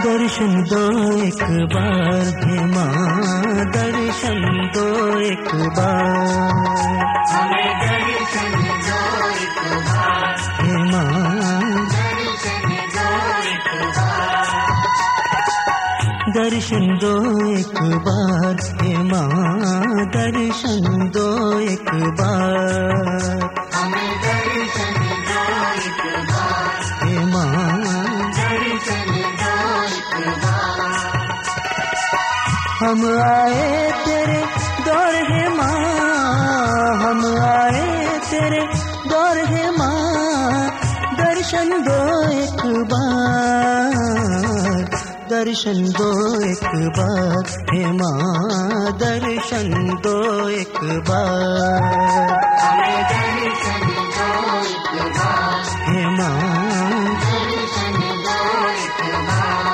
दर्शन दो एक बार हे माँ, दर्शन दो एक बार, हमें दर्शन दो एक बार हे माँ, दर्शन दो एक बार, दर्शन दो एक बार हे माँ, दर्शन दो एक बार, हमें दर्शन दो एक बार, हे माँ, दर्शन दो एक बार, हम आए तेरे दौर है माँ, हम आए तेरे दौर है माँ, दर्शन दो एक बार, दर्शन दो एक बार हे माँ, दर्शन दो एक बार, हमें दर्शन दो एक बार, हे माँ। दर्शन दो एक बार।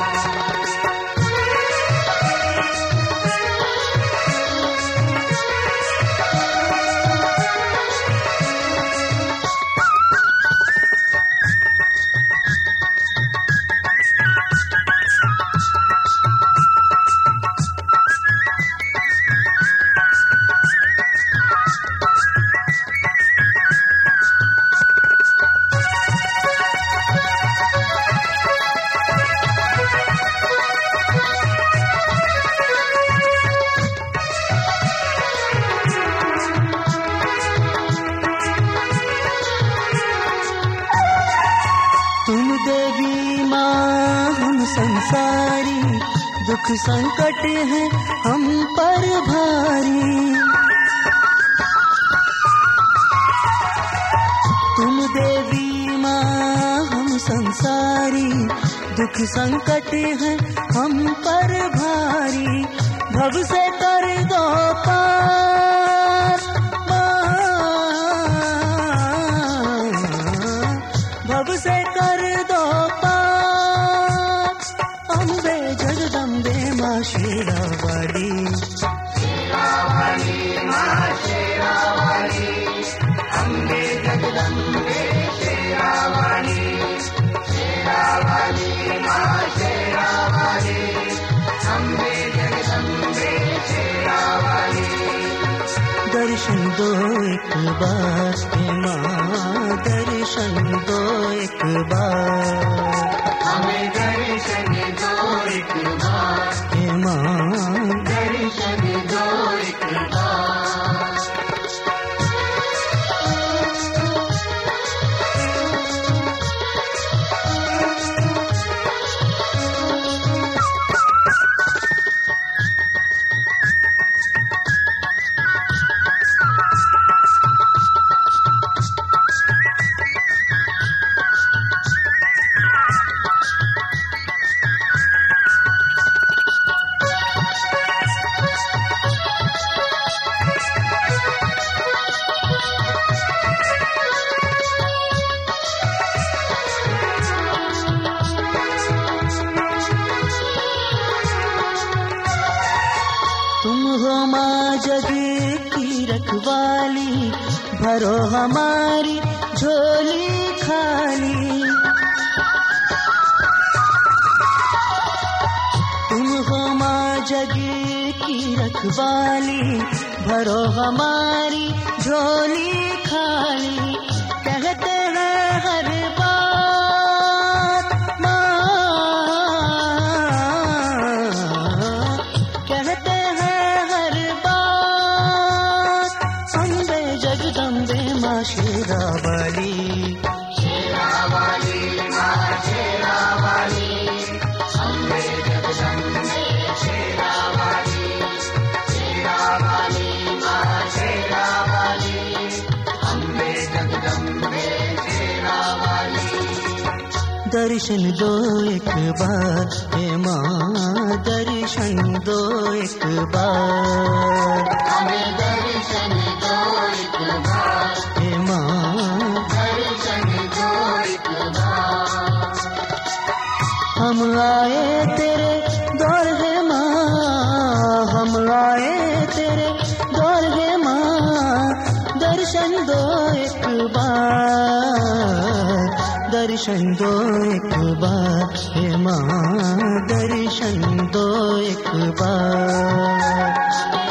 तुम देवी माँ हम संसारी, दुख संकट है हम पर भारी, तुम देवी माँ हम संसारी, दुख संकट है हम पर भारी, भव से कर दो पार माँ, भव से कर दो पार, अम्बे जगदम्बे माँ शेरा वाली, शेरा वाली माँ शेरा वाली, अम्बे जगदम्बे शेरा वाली, शेरा वाली माँ शेरा वाली, अम्बे जगदम्बे शेरा वाली, दर्शन दो एक बार हे माँ, दर्शन दो एक बार, हमें दर्शन दो एक बार, हे माँ। दर्शन दो एक बार। तुम हो माँ जग की रखवाली, भरो हमारी झोली खाली, तुम हो माँ जग की रखवाली, भरो हमारी झोली खाली, कहते हैं हर बात माँ, कहते हैं हर बात, अम्बे जगदम्बे माँ शेरा वाली, शेरा वाली माँ शेरा वाली, अम्बे जगदम्बे शेरा वाली, शेरा वाली माँ शेरा वाली, अम्बे जगदम्बे शेरा वाली, दर्शन दो एक बार हे माँ, दर्शन दो एक बार, हमें दर्शन दो एक बार, हे माँ। दर्शन दो एक बार, हम आए तेरे दौर है माँ, हम आए तेरे दौर है माँ, दर्शन दो एक बार, दर्शन दो एक बार, हे माँ दर्शन दो एक बार।